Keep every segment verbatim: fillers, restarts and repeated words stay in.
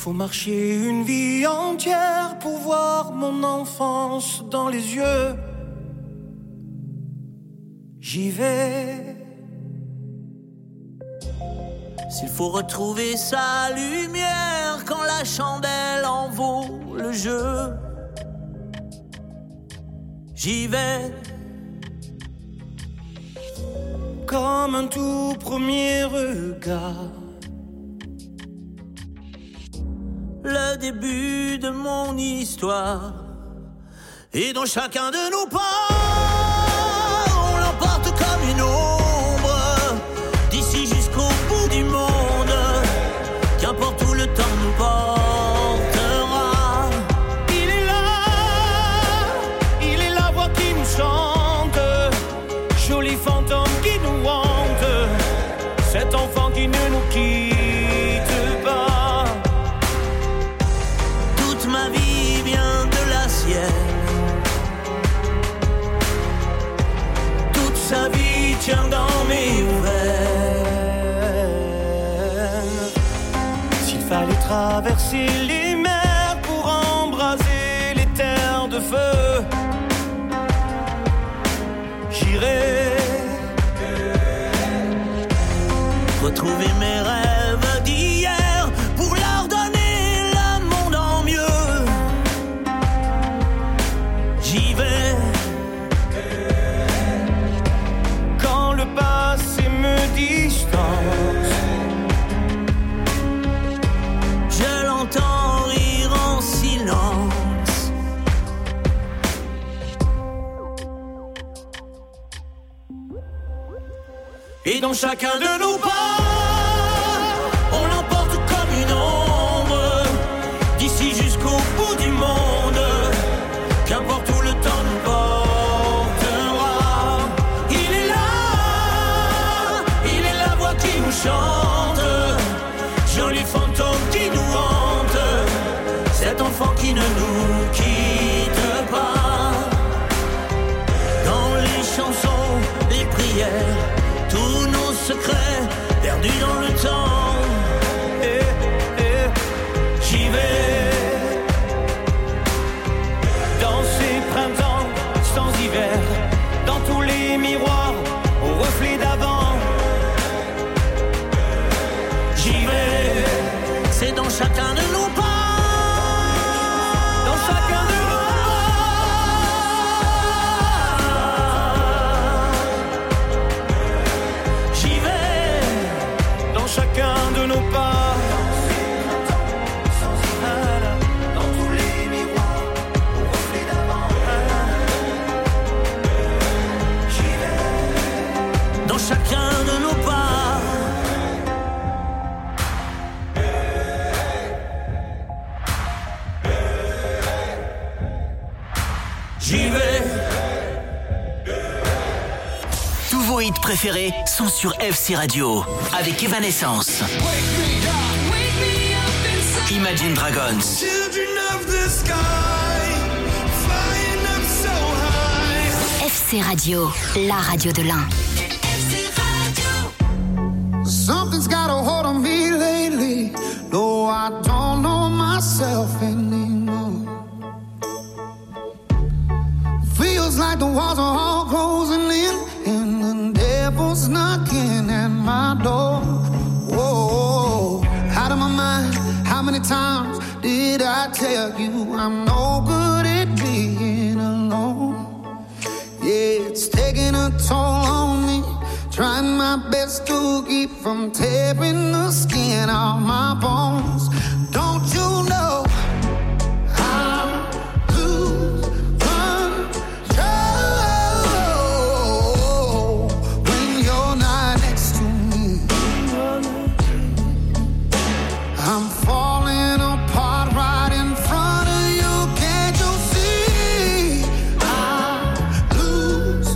Faut marcher une vie entière pour voir mon enfance dans les yeux. J'y vais. S'il faut retrouver sa lumière quand la chandelle en vaut le jeu, j'y vais. Comme un tout premier regard, le début de mon histoire, et dans chacun de nos pas, on l'emporte comme une ombre, d'ici jusqu'au bout du monde, qu'importe où le temps nous portera. Il est là, il est la voix qui nous chante, joli fantôme qui nous hante, cet enfant qui ne nous quitte pas. Toute ma vie vient de la sienne, toute sa vie tient dans mes veines. S'il fallait traverser les mers pour embraser les terres de feu, j'irai retrouver mes rêves d'hier pour leur donner le monde en mieux. J'y vais. quand le passé me distance. Je l'entends rire en silence. Et dans chacun de nos pas, On l'emporte comme une ombre, d'ici jusqu'au bout du monde, qu'importe où le temps nous portera. Il est là, il est la voix qui nous chante, joli fantôme qui nous hante, cet enfant qui ne nous quitte pas. Dans les chansons, les prières, tous nos secrets perdus dans le temps. eh, eh, J'y vais. dans ces printemps sans hiver, dans tous les miroirs au reflet d'avant. J'y vais. C'est dans chacun de nos pas. Dans chacun de nos J'y vais. dans chacun de nos pas. Dans tous les miroirs au reflet d'avant. J'y vais. Dans chacun de nos pas. J'y vais. Tous vos hits préférés sont sur F C Radio avec Evanescence, Imagine Dragons, Children of the sky, flying up so high. F C Radio, la radio de l'Ain. Something's got a hold on me lately. No, I don't know myself anymore. Feels like the walls are all closing in, and the devil's knocking at my door. Whoa, out of my mind. How many times did I tell you I'm no good at being alone? Yeah, it's taking a toll on me. Trying my best to keep from tearing the skin off my bones. Don't you know I lose control when you're not next to me? I'm falling apart right in front of you. Can't you see? I lose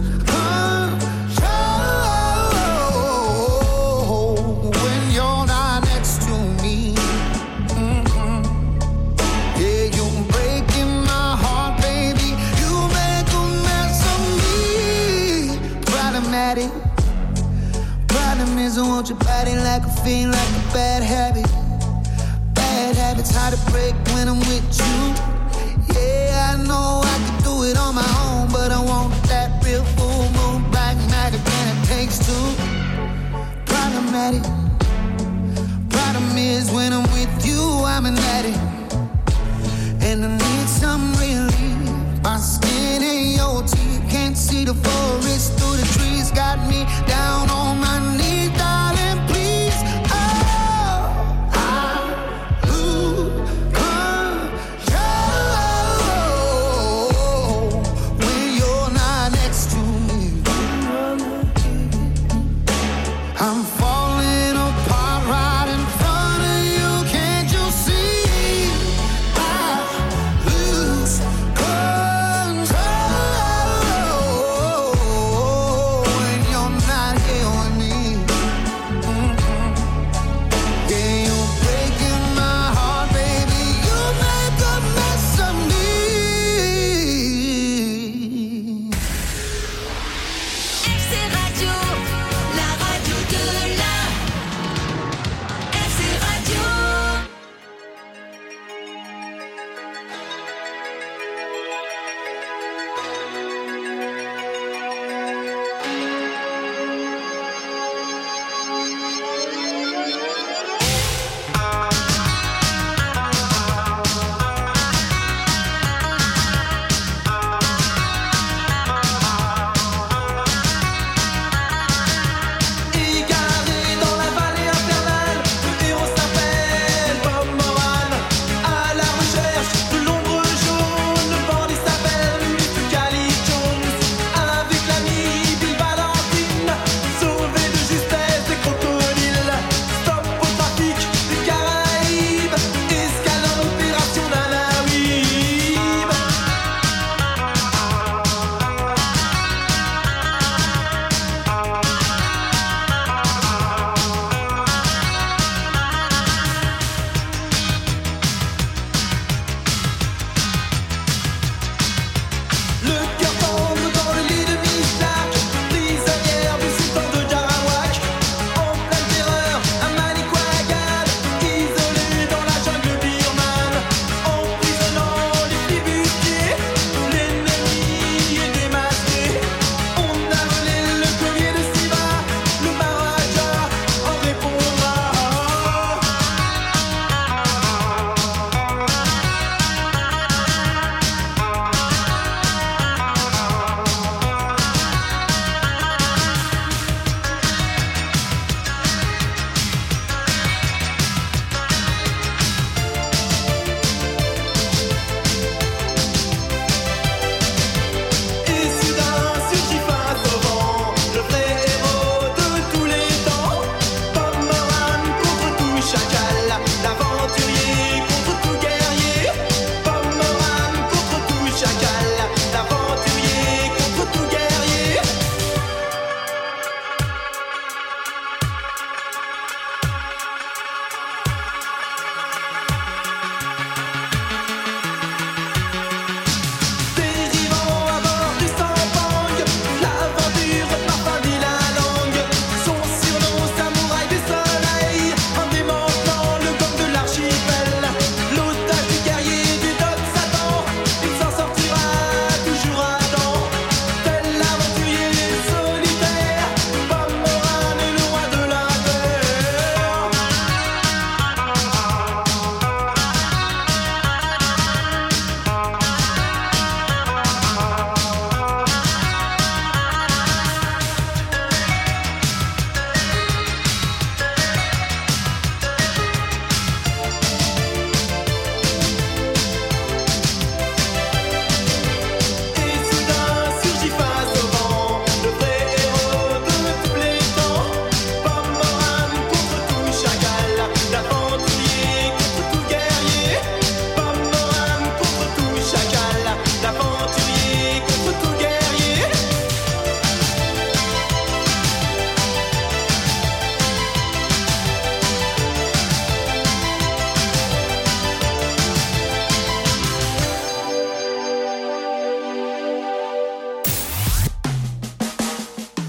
control when you're not next to me. Mm-hmm. Yeah, you're breaking my heart, baby. You make a mess of me. Problematic. Problem is I want your body like a fiend, like a bad habit. bad habits hard to break when I'm with you. Yeah, I know I can do it on my own, but I want that real full moon pragmatic, and it takes two. Problematic. Problem is when I'm with you, I'm an addict, and I need some relief. My skin and your teeth can't see the forest through the trees. Got me down on my knees, darling, please. Oh, I lose control when you're not next to me. I'm falling apart right in front of you. Can't you see? I lose control when you're not here with me. Mm-mm. Yeah, you're breaking my heart, baby. You make a mess of me. F C Radio, la radio de l'Ain. F C Radio. Égaré dans la vallée infernale, le héros s'appelle Bob Moran. À la recherche de l'ombre jaune, le bandit s'appelle mister Cali Jones. Avec l'ami Bill Valentine, sauvé de justesse des crocodiles. Stop au trafic des Caraïbes, escale en opération Nanaouib. Le cœur tombe dans le lit de Miss Clark, prisonnière du sultan de Jarawak. En pleine terreur, à Manicouagan, isolé dans la jungle birmane. Emprisonnant les flibustiers, l'ennemi est démasqué. On a volé le collier de Siva, le Maharaja en répondra. Et soudain surgit face au vent, le vrai héros de tous les temps. Bob Moran contre tout chacal, l'aventurier contre tout guerrier. Bob Moran contre tout chacal, l'aventurier contre tout guerrier. Dérivant à bord du Sampang, l'aventure parfum dit la langue. Son surnom samouraï du soleil, en démantelant le gomme de l'archipel. L'otage du guerrier du Doc Satan, il s'en sortira toujours à temps. Tel l'aventurier solitaire, Bob Moran est le roi de la terre. Et soudain surgit face au vent, le vrai héros de tous les temps. Bob Moran contre tout chacal, l'aventurier contre tout guerrier. Bob Moran contre tout chacal, l'aventurier contre tout guerrier.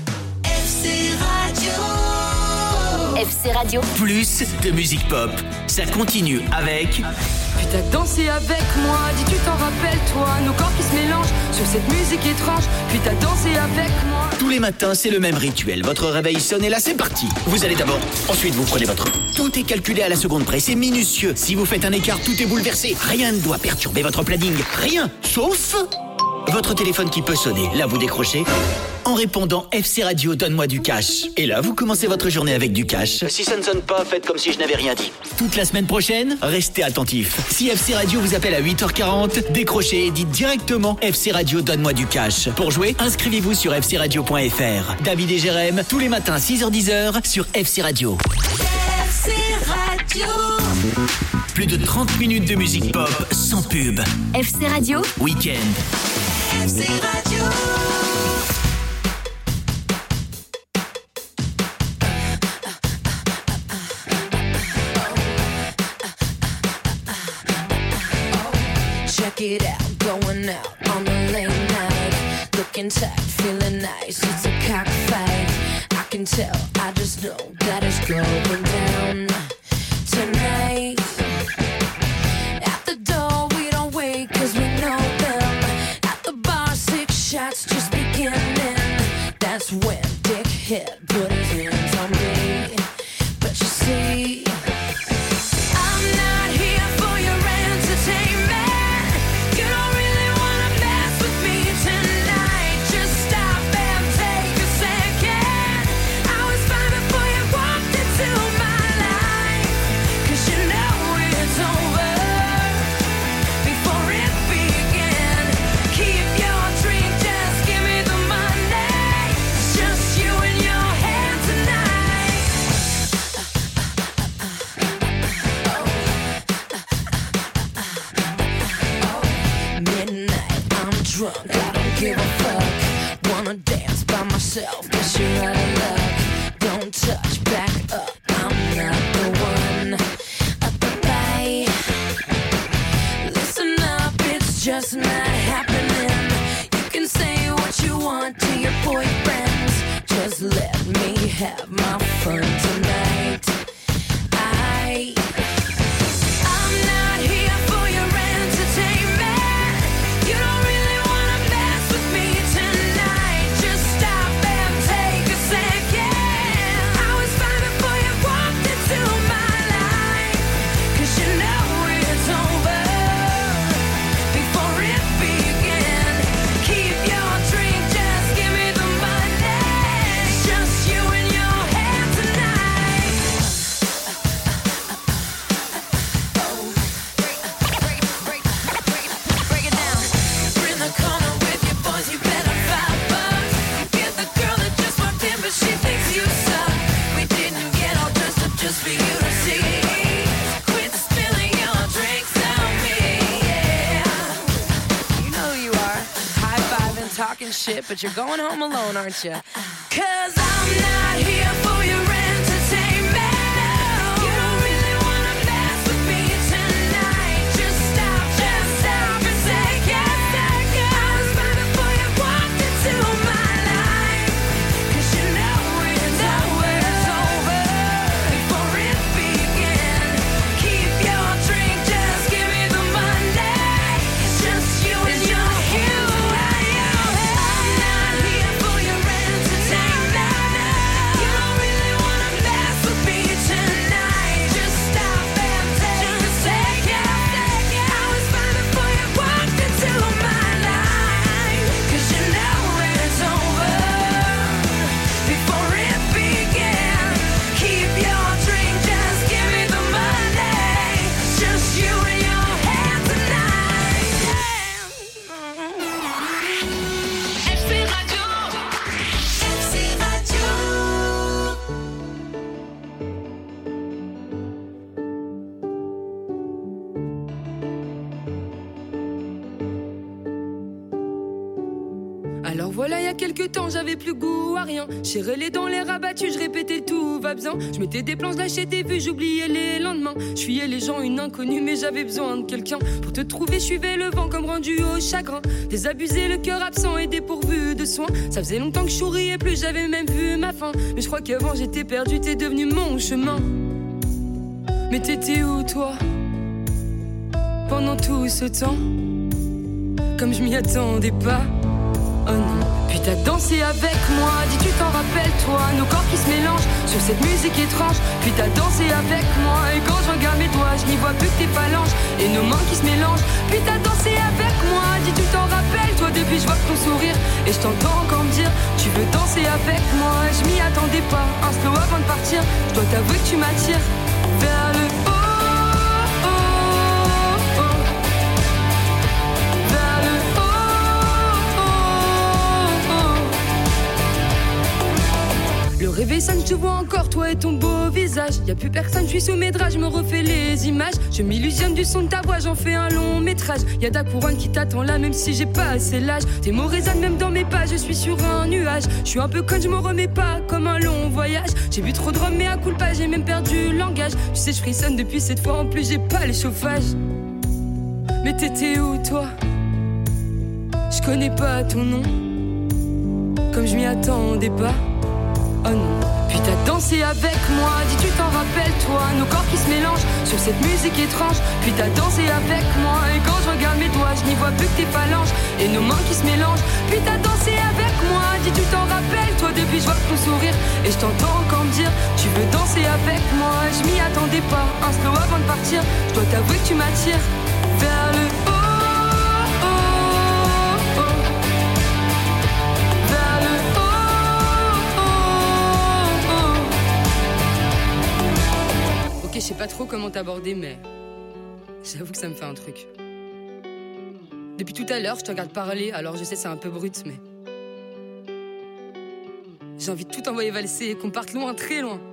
F C Radio. F C Radio. Plus de musique pop Ça continue avec... Puis t'as dansé avec moi, dis tu t'en rappelles toi, nos corps qui se mélangent sur cette musique étrange. Puis t'as dansé avec moi. Tous les matins, c'est le même rituel. Votre réveil sonne et là, c'est parti. Vous allez d'abord, ensuite vous prenez votre... Tout est calculé à la seconde près, c'est minutieux. Si vous faites un écart, tout est bouleversé. Rien ne doit perturber votre planning. Rien, sauf... votre téléphone qui peut sonner. Là, vous décrochez en répondant F C Radio, donne-moi du cash. Et là, vous commencez votre journée avec du cash. Si ça ne sonne pas, faites comme si je n'avais rien dit. Toute la semaine prochaine, restez attentifs. Si F C Radio vous appelle à huit heures quarante, décrochez et dites directement F C Radio, donne-moi du cash. Pour jouer, inscrivez-vous sur f c radio point f r. David et Jérém, tous les matins six heures dix sur F C Radio. F C Radio. Plus de trente minutes de musique pop sans pub. F C Radio Week-end. F C Radio. Check it out, going out on a late night, looking tight, feeling nice, it's a cockfight. I can tell, I just know that it's going down tonight. At the door we don't wait cause we know them. At the bar six shots just beginning. That's when Dick hit put his hands on me. But you see, I'm not here for your entertainment. You don't really wanna mess with me tonight. Just stop and take a second. I was fine before you walked into my life. Cause you know it's over before it began. Keep your drink, just give me the money. It's just you and your hand tonight. Midnight, I'm drunk, I don't give a fuck. Wanna dance by myself, guess you're out of luck. Don't touch, back up, I'm not the one. Up the bay. Listen up, it's just not happening. You can say what you want to your boyfriends. Just let me have my fun tonight. I I'm not here for your entertainment. You don't really wanna mess with me tonight. Just stop and take a second. I was fine before you walked into my life. Cause you know it's over before it began. Keep your drink, just give me the money. It's just you and your hand tonight. Break, break, break, break it down. We're in the corner with your boys, you better five bucks. Get the girl that just walked in, but she thinks you suck. We didn't get all dressed up just for you to see. Quit spilling your drinks on me, yeah. You know who you are, high-fiving, talking shit, but you're going home alone, aren't you? Cause I'm not here for your entertainment. You don't really wanna mess with me tonight. Just stop, just stop and take a second. I was fine before you walked into my life. Cause you know it's over, it's over before it began. Keep your drink, just give me the money. It's just you and your hand. I'm not here for your entertainment. You don't really wanna mess with me tonight. Just stop and take a second. I was fine before you walked into my life. Cause you know it's over before it began. Keep your drink, just give me the money. It's just you and your hand tonight. F C Radio. F C Radio. Alors voilà, il y a quelques temps, j'avais plus goût à rien. J'ai relé dans les rabattus, je répétais tout va bien. Je mettais des plans, je lâchais des vues, j'oubliais les lendemains. Je fuyais les gens, une inconnue, mais j'avais besoin de quelqu'un. Pour te trouver, je suivais le vent comme rendu au chagrin. Désabusé, le cœur absent et dépourvu de soins. Ça faisait longtemps que je souriais plus, j'avais même vu ma fin. Mais je crois qu'avant j'étais perdu, t'es devenu mon chemin. Mais t'étais où toi pendant tout ce temps? Comme je m'y attendais pas. Oh non. Puis t'as dansé avec moi, dis tu t'en rappelles toi, nos corps qui se mélangent sur cette musique étrange. Puis t'as dansé avec moi, et quand je regarde mes doigts, je n'y vois plus que tes phalanges et nos mains qui se mélangent. Puis t'as dansé avec moi, dis tu t'en rappelles toi, depuis je vois ton sourire et je t'entends encore me dire tu veux danser avec moi. Je m'y attendais pas, un slow avant de partir, je dois t'avouer que tu m'attires vers le haut. Le réveil sonne, je te vois encore, toi et ton beau visage. Y'a plus personne, je suis sous mes draps, je me refais les images. Je m'illusionne du son de ta voix, j'en fais un long métrage. Y'a ta couronne qui t'attend là, même si j'ai pas assez l'âge. Tes mots résonnent même dans mes pas, je suis sur un nuage. Je suis un peu conne, je m'en remets pas, comme un long voyage. J'ai bu trop de rhum, mais à coup de pas, j'ai même perdu le langage. Tu sais, je frissonne depuis cette fois, en plus j'ai pas les chauffages. Mais t'étais où toi? Je connais pas ton nom, comme je m'y attendais pas. Oh non. Puis t'as dansé avec moi, dis tu t'en rappelles toi, nos corps qui se mélangent sur cette musique étrange. Puis t'as dansé avec moi, et quand je regarde mes doigts, je n'y vois plus que tes phalanges et nos mains qui se mélangent. Puis t'as dansé avec moi, dis tu t'en rappelles toi, depuis je vois ton sourire et je t'entends encore me dire tu veux danser avec moi. Je m'y attendais pas, un slow avant de partir, je dois t'avouer que tu m'attires vers le haut. Je sais pas trop comment t'aborder, mais j'avoue que ça me fait un truc. Depuis tout à l'heure, je te regarde parler, alors je sais c'est un peu brut, mais j'ai envie de tout envoyer valser et qu'on parte loin, très loin.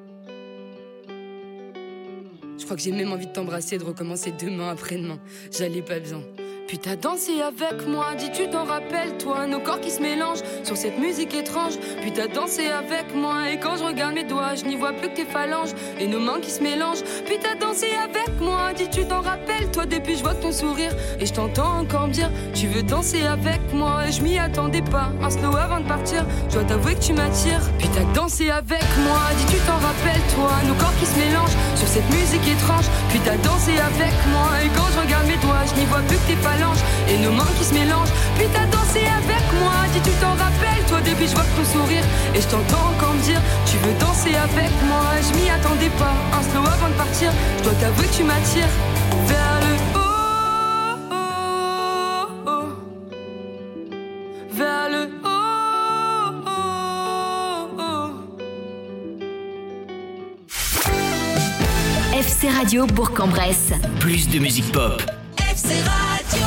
Je crois que j'ai même envie de t'embrasser et de recommencer demain après-demain. J'allais pas bien. Puis t'as dansé avec moi, dis tu t'en rappelles toi, nos corps qui se mélangent sur cette musique étrange. Puis t'as dansé avec moi, et quand je regarde mes doigts, je n'y vois plus que tes phalanges et nos mains qui se mélangent. Puis t'as dansé avec moi, dis tu t'en rappelles toi, depuis je vois ton sourire et je t'entends encore me dire tu veux danser avec moi. Et je m'y attendais pas, un slow avant de partir, je dois t'avouer que tu m'attires. Puis t'as dansé avec moi, dis tu t'en rappelles toi, nos corps qui se mélangent sur cette musique étrange. Puis t'as dansé avec moi, et quand je regarde mes doigts, je n'y vois plus que tes phalanges et nos mains qui se mélangent. Puis t'as dansé avec moi, dis tu t'en rappelles toi, depuis je vois ton sourire et je t'entends encore me dire tu veux danser avec moi. Je m'y attendais pas, un slow avant de partir, je dois t'avouer que tu m'attires vers le haut, oh, oh, vers le haut, oh, oh. F C Radio Bourg-en-Bresse. Plus de musique pop. F C Radio.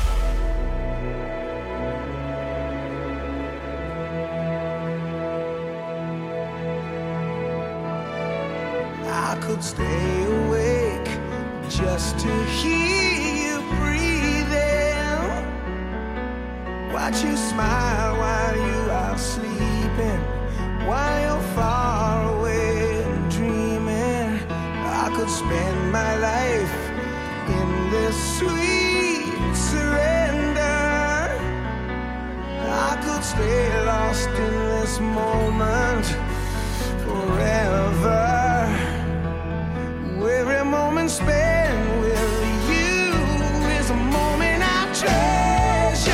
I could stay awake just to hear you breathing. Watch you smile while you are sleeping, while you're far away and dreaming. I could spend my life in this sweet surrender. I could stay lost in this moment forever. Every moment spent with you is a moment I treasure.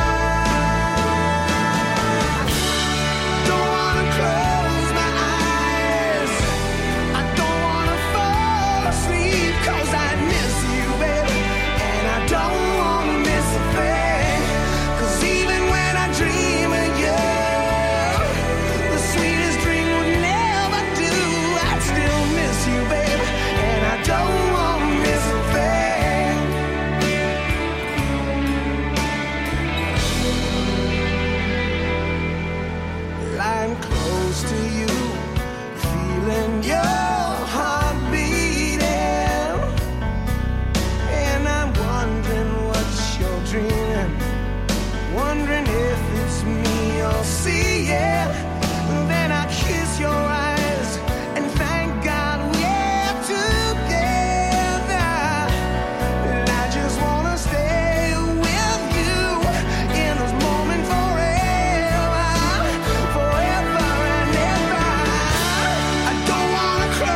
Don't wanna close my eyes, I don't wanna fall asleep, 'cause I miss you, baby, and I don't wanna miss a thing. 'Cause even when I dream of you, the sweetest dream would never do. I'd still miss you, baby, and I don't wanna miss a thing. Lying close to you, feeling your heart beating, and I'm wondering what you're dreaming, wondering if it's me you're seeing. Then I kiss your eyes and thank God we're together. And I just wanna stay with you in this moment forever, forever and ever. I don't wanna close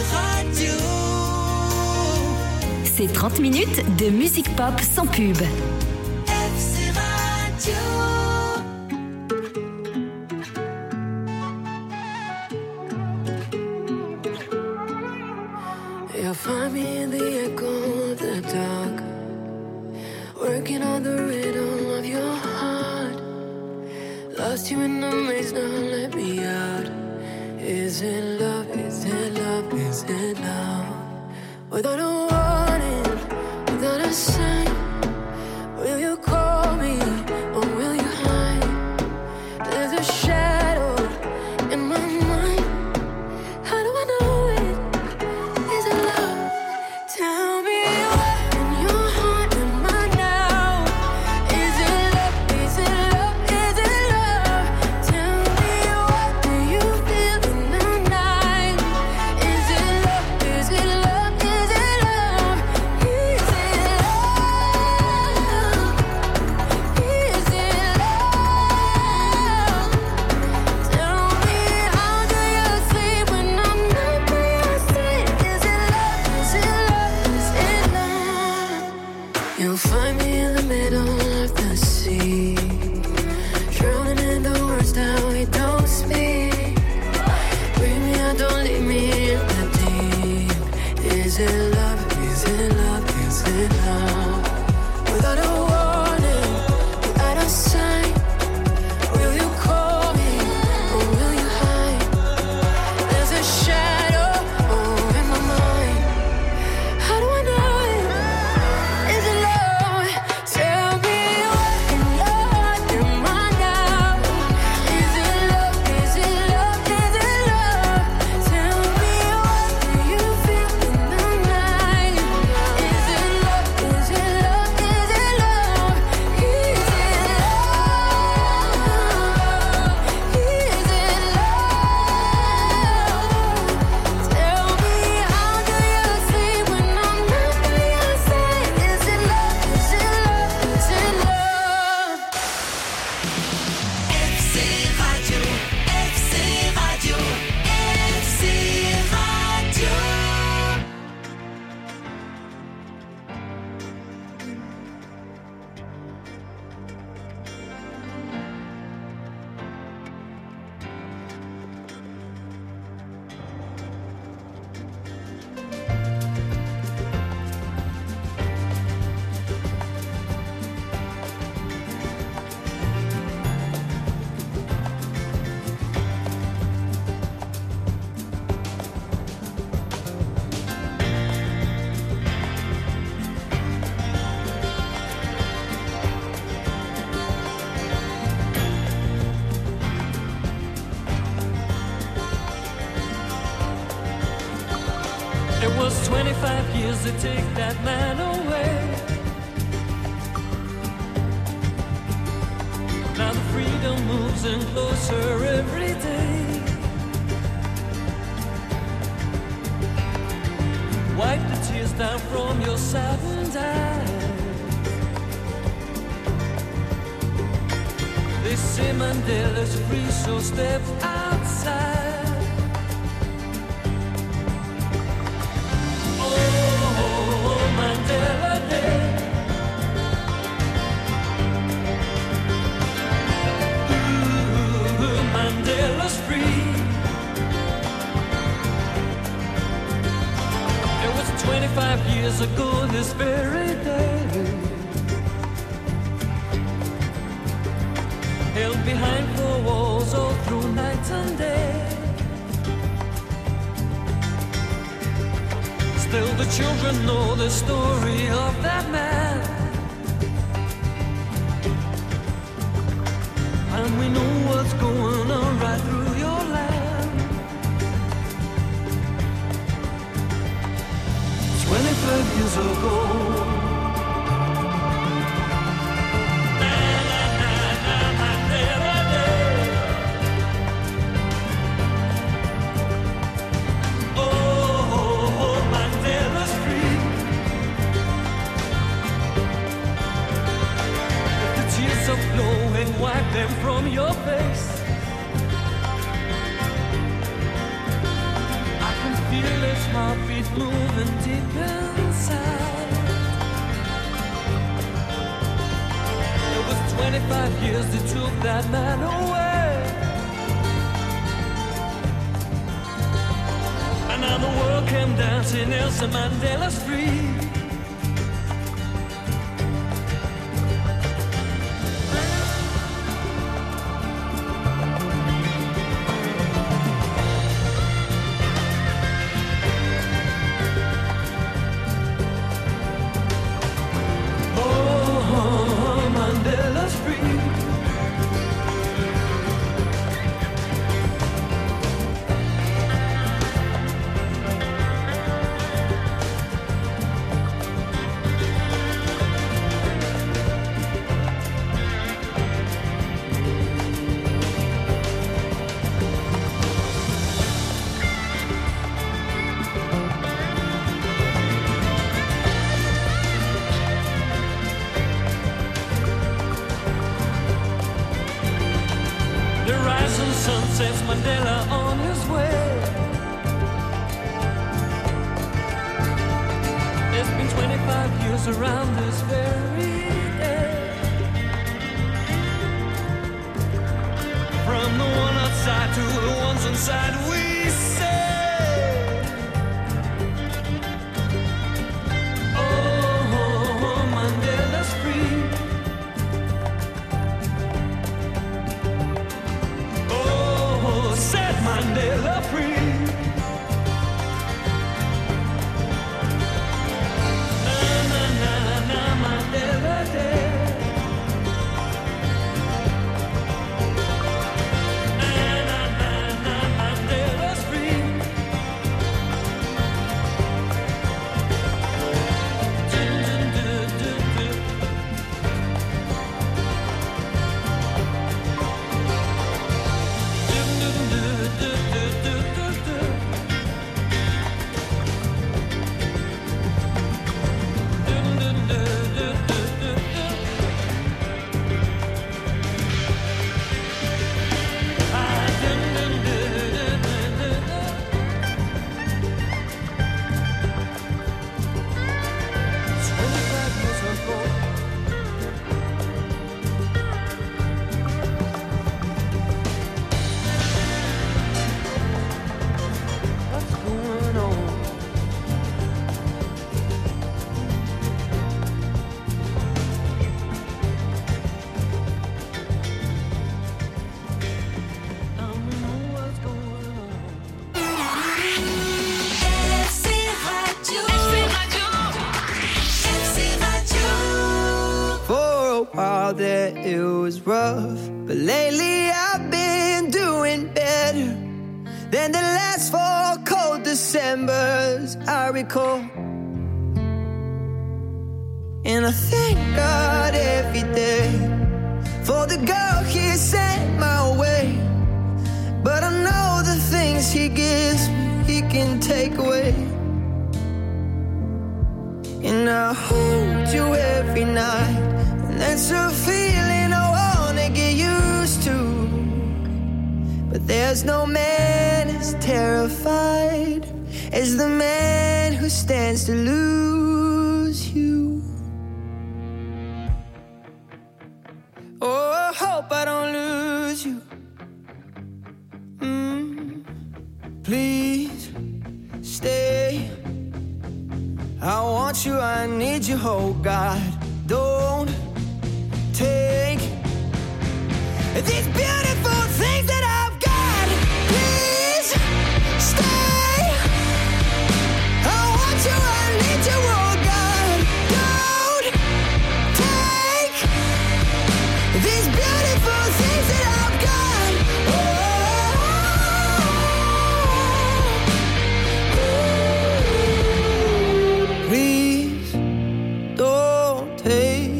Radio. C'est trente minutes de musique pop sans pub. F C Radio. You'll find me in the echo of the dark, working on the rhythm of your heart. Lost you in the maze, now let me out. Is it love, is it love, is it love? Without a warning, without a sign, will you call me or will you hide? There's a shadow in my mind. How do I know it? Is it love? Tell me what in your heart am I now? Is it love? Is it love? Is it love? Tell me what do you feel in the night? Is it love? Is it love? Is it love? Is it love? Is it love? Tell me how do you sleep when I'm not by your side? Is it love? Is it love? Is it love? You'll find me in the middle of the sea, drowning in the words that we don't speak. Bring me out, don't leave me in the deep. Is it love? Is it love? Is it love? Without a warning, without a sign, will you call me or will you hide? There's a shadow oh, in my mind. How do I know it? Is it love? Tell me what in your heart am I now? Is it love? Is it love? Is it love? Tell me what do you feel in the night? Is it love? Is it love? Is it love? Is it love? Is it love? Tell me how do you sleep when I'm not by your side? Is it love? Is it love? Is it love? F C Radio. F C Radio. F C Radio. It was twenty-five years to take that man away. Now the freedom moves in closer every day. Wipe the tears down from your saddened eyes. They say Mandela's free, so step outside. Mandela Day. Ooh, Mandela's free. It was twenty-five years ago this very day. Held behind four walls all through night and day. Still the children know the story of that man, and we know what's going on right through your land. Twenty-five years ago, wipe them from your face. heartbeat moving deep inside. It was twenty-five years that took that man away. And now the world came dancing Nelson Mandela's free. Sets Mandela on his way. It's been twenty-five years around this very day. From the one outside to the ones inside, we say, oh, Mandela's free. Set Mandela free. Na na na na Mandela Day. Na na na na Mandela's free. Do do do do do. That it was rough, but lately I've been doing better than the last four cold Decembers I recall. And I thank God every day for the girl He sent my way. But I know the things He gives me, He can take away. And I hold you every night. That's a feeling I wanna get used to. But there's no man as terrified as the man who stands to lose you. Oh, I hope I don't lose you. Mm, please stay. I want you, I need you, oh God. Don't take these beautiful things that I've got. Please stay. I want you, I need you, oh God. Don't take these beautiful things that I've got. Oh, please don't take.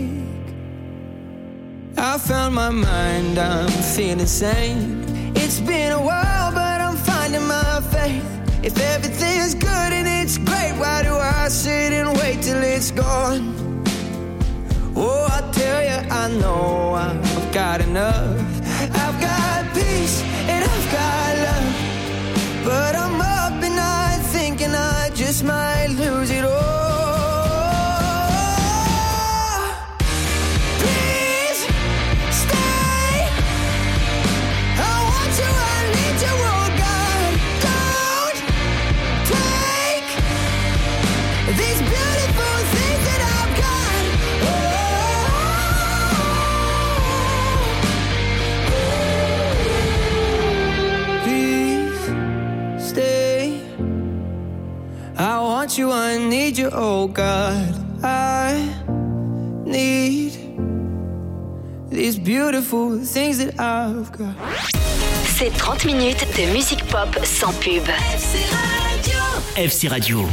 I found my mind, I'm feeling sane. It's been a while, but I'm finding my faith. If everything's good and it's great, why do I sit and wait till it's gone? Oh, I tell you, I know I've got enough. I've got peace and I've got love. But I'm up and I thinking I want you, I need you, oh God. I need these beautiful things that I've got. C'est trente minutes de musique pop sans pub. F C Radio. F C Radio.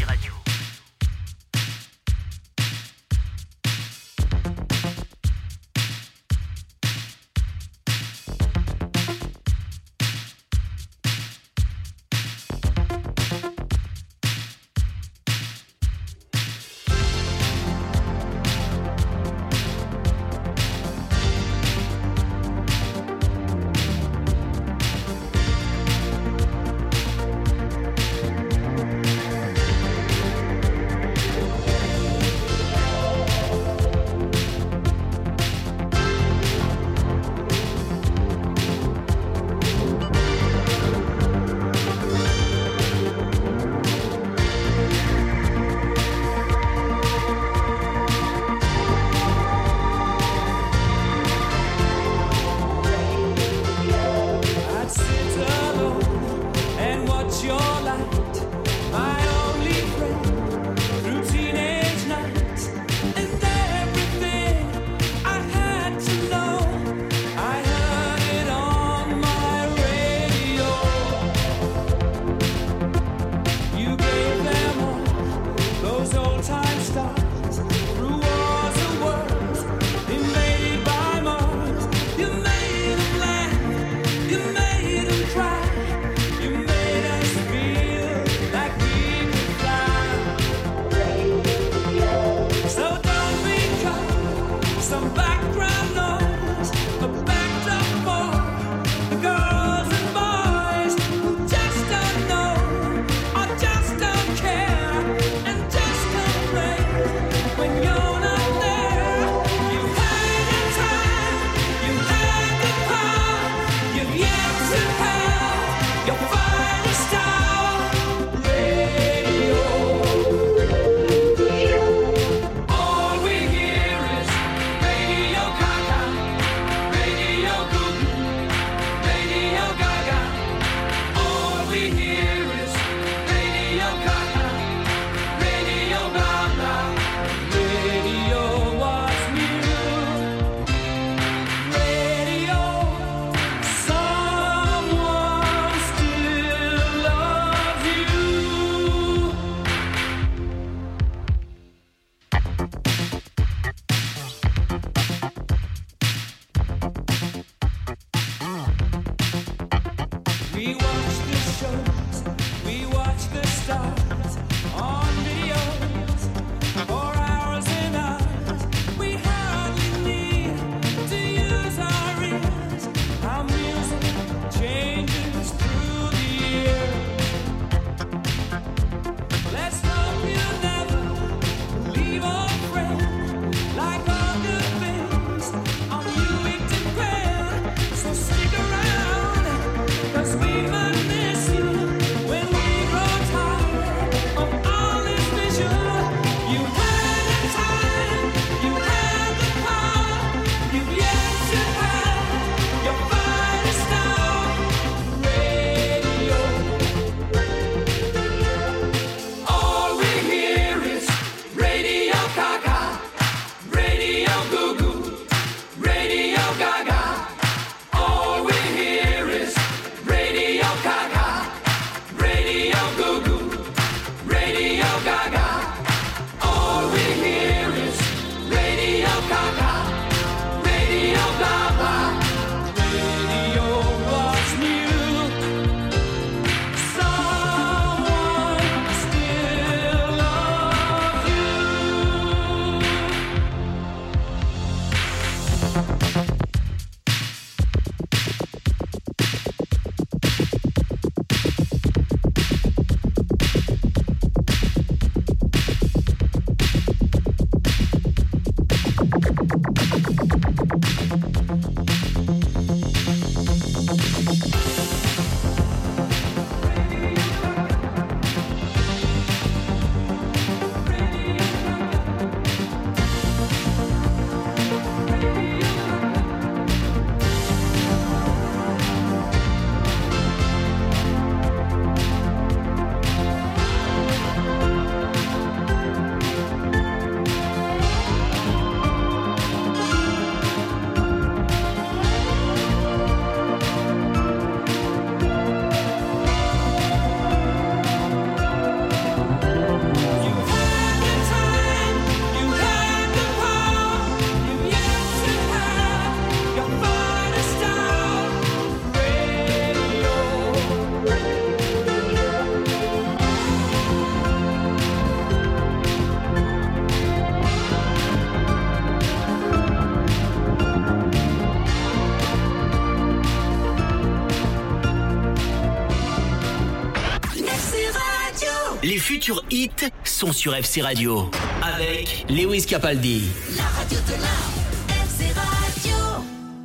Les futurs hits sont sur F C Radio. Avec Lewis Capaldi. La radio de la F C Radio.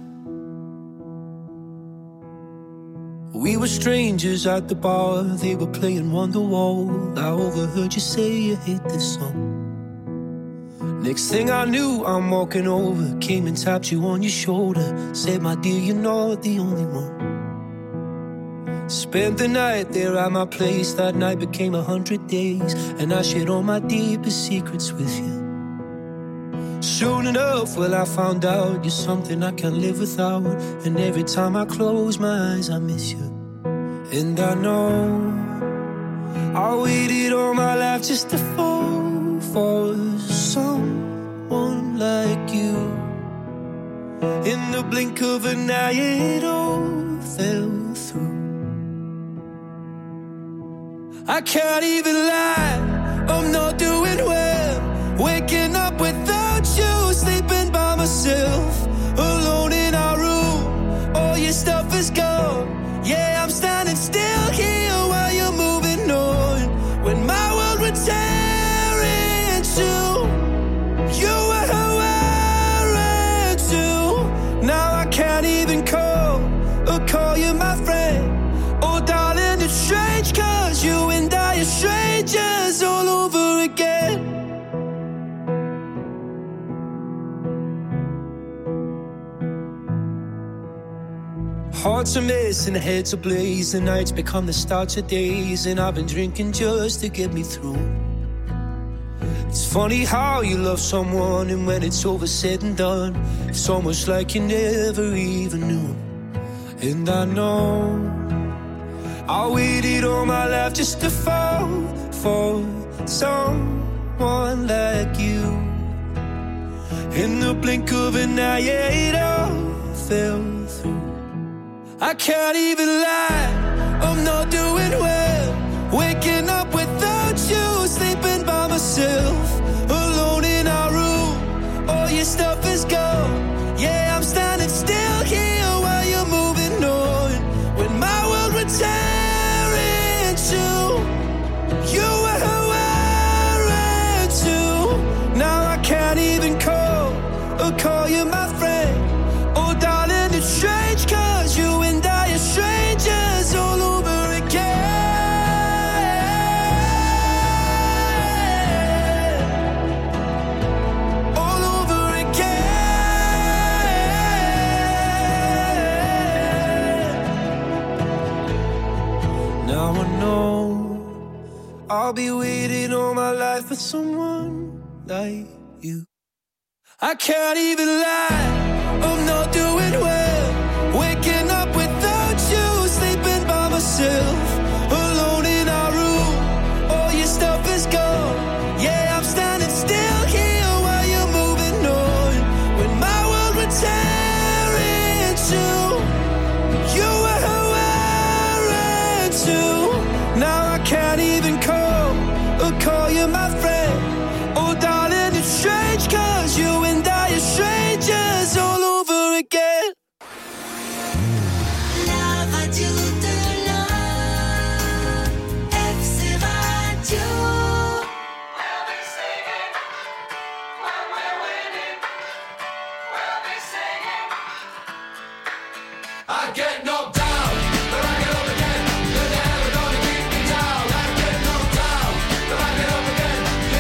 We were strangers at the bar, they were playing Wonderwall. I overheard you say you hate this song. Next thing I knew, I'm walking over, came and tapped you on your shoulder, said, my dear, you're not the only one. Spent the night there at my place, that night became a hundred days, and I shared all my deepest secrets with you. Soon enough, well, I found out you're something I can't live without, and every time I close my eyes, I miss you. And I know I waited all my life just to fall for someone like you. In the blink of an eye, it all fell through. I can't even lie, I'm not doing well. Waking up without you, sleeping by myself, alone in our room. All your stuff is gone. Yeah, I'm standing still here while you're moving on. When my world would tear in two, you were wearing too. Now I can't even call or call you my friend. Oh darling, it's strange, cause you and I are strangers all over again. Hearts are missing, heads are blaze, the nights become the start of days, and I've been drinking just to get me through. It's funny how you love someone, and when it's over said and done, it's almost like you never even knew. And I know I waited all my life just to fall for someone like you. In the blink of an eye, it all fell through. I can't even lie, I'm not doing well. Waking up without you, sleeping by myself, alone in our room. All your stuff is gone. Yeah, I'm standing still here while you're moving on. When my world would tear in two, you were wearing two. Now I can't even call or call you my friend. Oh darling, it's strange, cause you and I are strangers all over again. All over again. Now I know I'll be waiting all my life for someone like you. I can't even lie, I'm not doing well. Waking up without you, sleeping by myself, alone in our room. All your stuff is gone. Yeah, I'm standing still here while you're moving on. When my world would tear in two, you were wearing two. Now I can't even call or call you my friend. Oh darling, it's strange, cause you and I are strangers all over again. La radio de la F C Radio. We'll be singing when we're winning. We'll be singing. I get knocked down, but I get up again. You're never gonna keep me down. I get knocked down, but I get up again.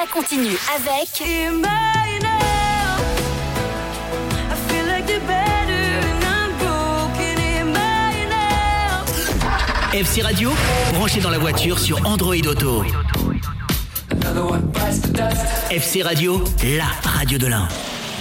Ça continue avec F C Radio, branché dans la voiture sur Android Auto. F C Radio, la radio de l'Ain.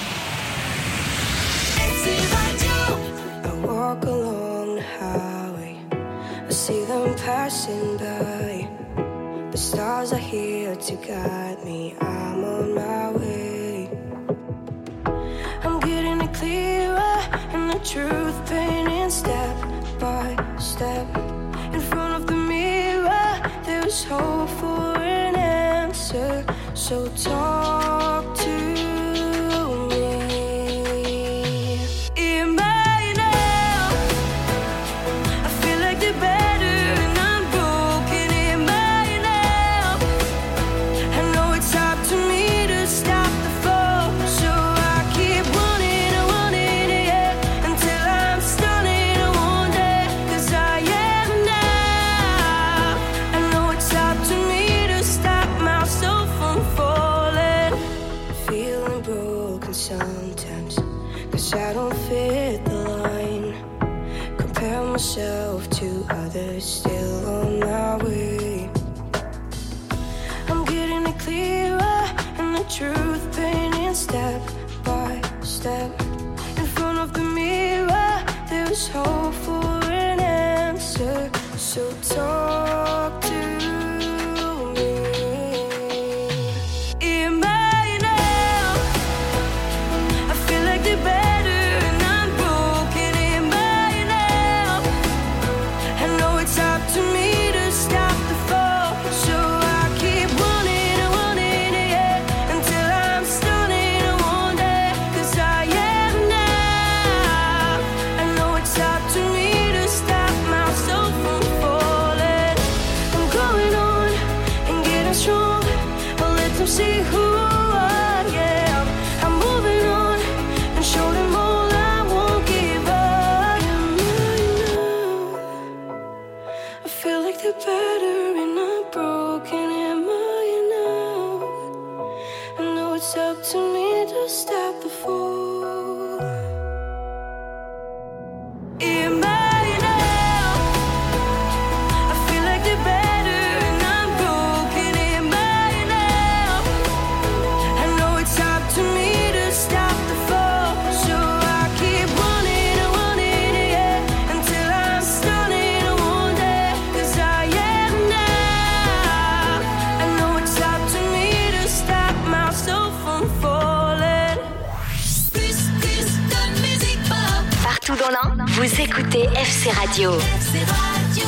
I walk along the highway, I see them passing by. The stars are here to guide me, I'm on my way. I'm getting it clearer, and the truth painting step by step. In front of the mirror, there's hope for an answer, so talk to me. In my now, I feel like the better and I'm broken. In my now, I know it's up to me to stop the flow, so I keep running and running, yeah, until I'm stunning and one day, 'cause I am now. I know it's up to me to stop myself from falling, feeling broken sometimes, 'cause I don't fit the line. Compare myself to others, still on my way. I'm getting it clearer, and the truth painting step by step. In front of the mirror, there's hope for an answer, so talk to me. In my now, I feel like the better and I'm broken. In my now, I know it's up to me to stop the fall, so I keep running and running, yeah, until I'm stunning and one day, 'cause I am now. I know it's up to me to stop myself from falling. I'm going on and getting strong, I'll let them see who I am. I'm moving on and show them all I won't give up. I feel like they're better and I'm broken. Am I now? I know it's up to me to stop the fall. Am I now? I feel like they're better and I'm broken. Am I now? I know it's up to me to stop the fall, so I keep running and running, yeah, until I'm stunning and one day, 'cause I am now. I know it's up to me to stop myself from falling. Plus, plus de musique pop. Partout dans l'Ain, vous écoutez F C Radio. F C Radio.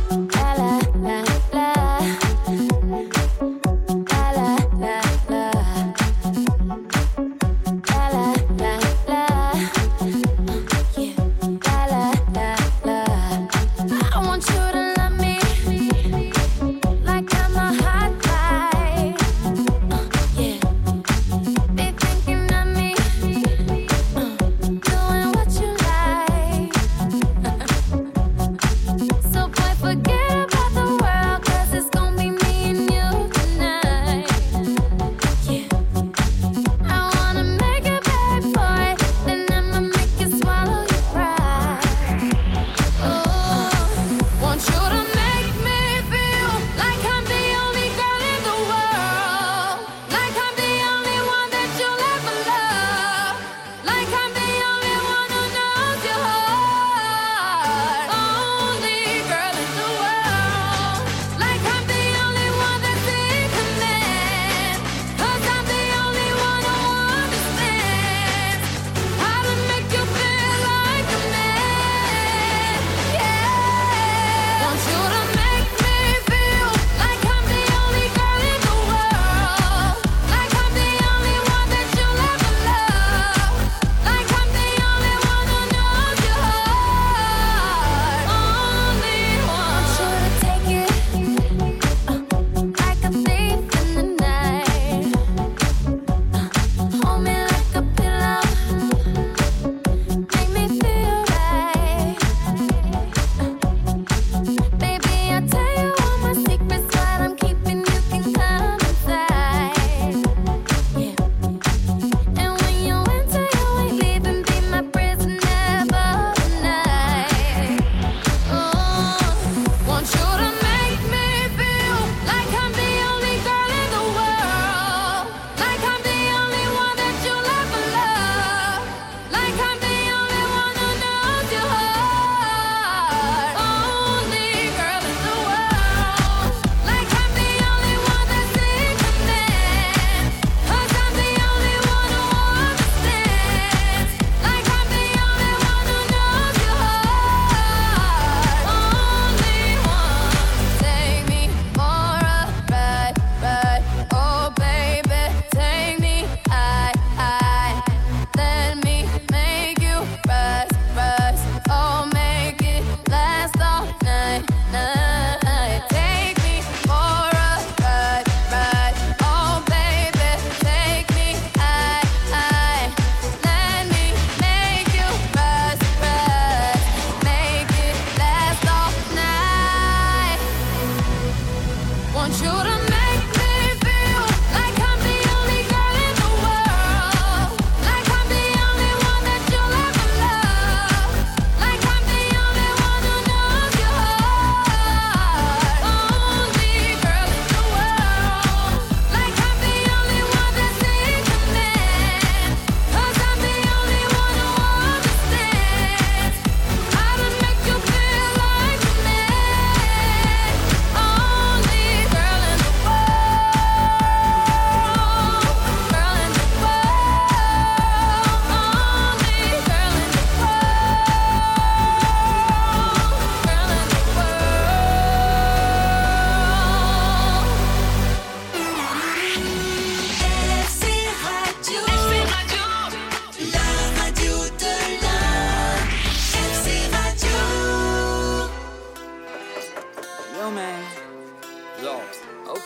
I want you to love me like I'm a hot guy. Uh, yeah. Be thinking of me, uh, doing what you like.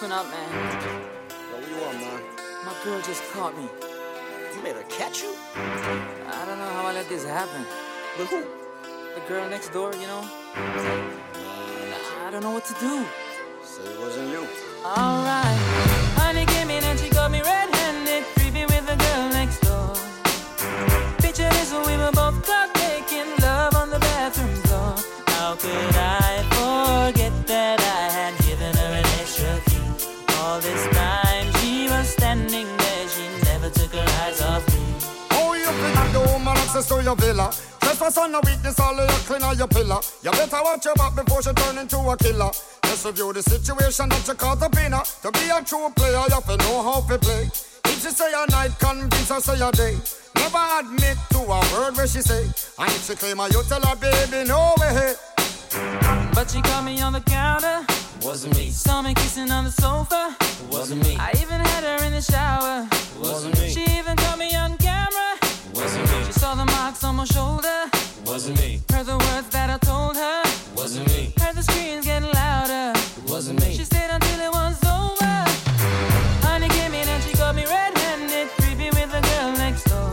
Listen up, man. What do you want, man? My girl just caught me. You made her catch you? I don't know how I let this happen. With who? The girl next door, you know? I don't know what to do. Say it wasn't you. Alright. Honey came in and she got me red-handed, creepy with the girl next door. Picture this, we were both caught making love on the bathroom floor. How could I forget that I had given her an extra key? All this time she was standing there, she never took her eyes off me. Oh, you think the woman access to your villa? Trespass on the weakness, all of your clean on your pillar. You better watch your back before she turn into a killer. Just review the situation that you caught up in her. To be a true player, you have to know how to play. If she say a night, convince her say a day. Never admit to a word where she say. And if she claim her, you tell her, baby, no way. But she caught me on the counter. Wasn't me. Saw me kissing on the sofa. Wasn't me. I even had her in the shower. Wasn't me. She even caught me on camera. Wasn't me. She saw the marks on my shoulder. Wasn't me. Heard the words that I told her. Wasn't me. Heard the screams getting louder. Wasn't me. She stayed until it was over. Honey came in and she got me red-handed, creepy with the girl next door.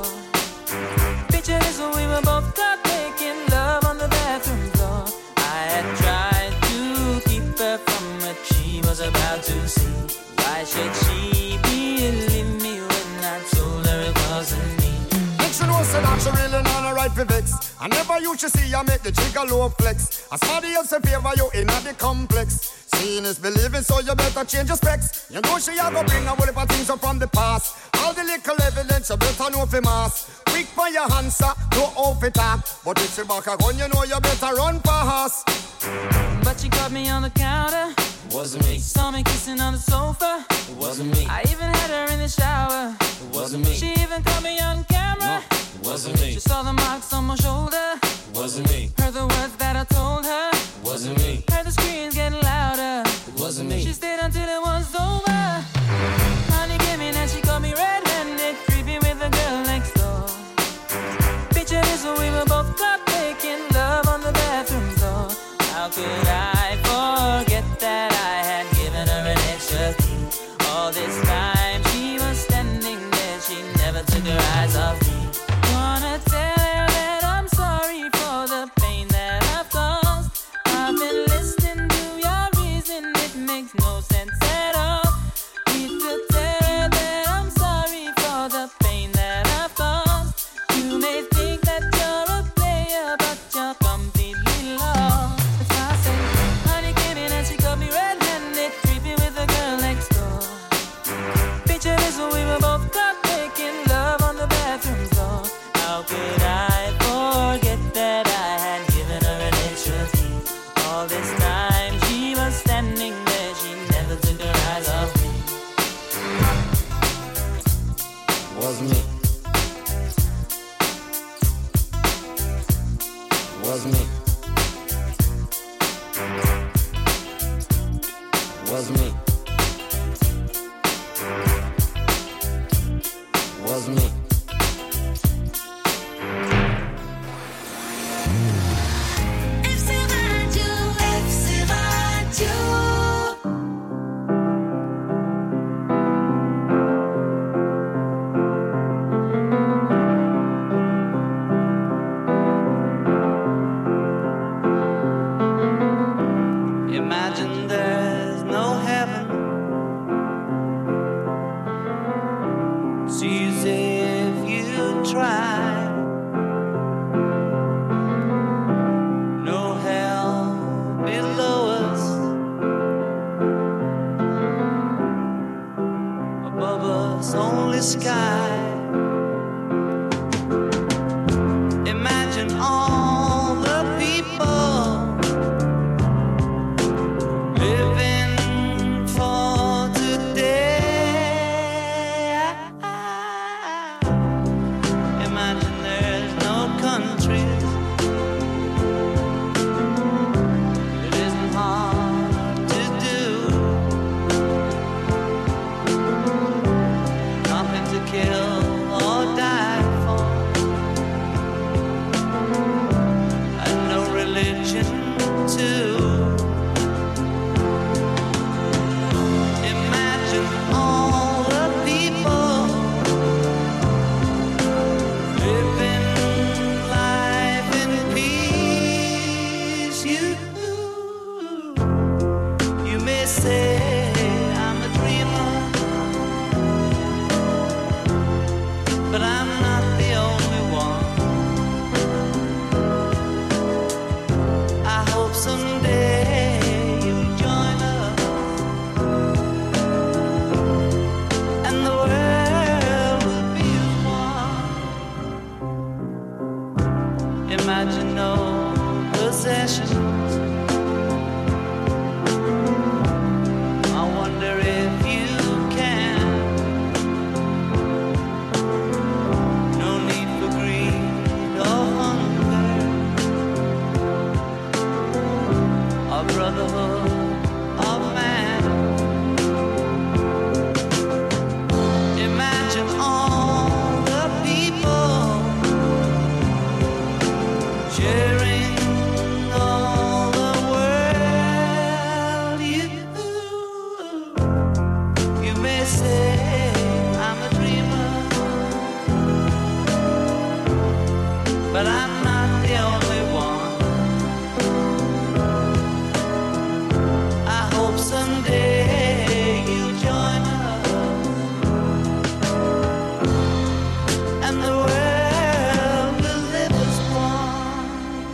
Picture this, we were both caught making love on the bathroom floor. I had tried to keep her from what she was about to see. Why should she believe me when I told her it wasn't me? She know say that she really not a right for vex. I never used to see her make the jigger low flex. As somebody else in favor you in the complex. Seeing is believing, so you better change your specs. You know she a go bring a whole heap of things up from the past. All the little evidence you better know for mass. Quick for your answer, no off it talk. But if she back a gun, you know you better run fast. But she caught me on the counter. Wasn't me. Saw me kissing on the sofa. Wasn't me. I even had her in the shower. Wasn't me. She even caught me on camera. No, wasn't me. She saw the marks on my shoulder. Wasn't me. Heard the words that I told her. Wasn't me. Heard the screams getting louder. Wasn't me. She stayed until it was over. Honey came in and she got me red-handed, creepy with the girl next door. Picture this, we were both caught making love on the bathroom floor. How could I forget that I had given her an extra key? All this time she was standing there, she never took her eyes off me. Wanna tell her that I'm sorry for the pain that I've caused. I've been listening to your reason, it makes no sense at all. Need to tell her that I'm sorry for the pain that I've caused. You may think that you're a player, but you're completely lost. That's why I say, honey came in and she got me red-handed, creepy with the girl next door. Picture this, we were both caught making love on the bathroom floor. How could I forget that I had given her an extra key? All this time she was standing there, she never took her eyes off me. Was me. Was me. Was me. Was me. F C Radio, F C Radio. Imagine there's no heaven. It's easy if you try. No hell below us. Above us, only sky. Imagine all the people living for today. Imagine there's no countries. It isn't hard to do. Nothing to kill or die for. And no religion too. your possessions. I wonder if you can. No need for greed or hunger, or brotherhood of man. Imagine all the people sharing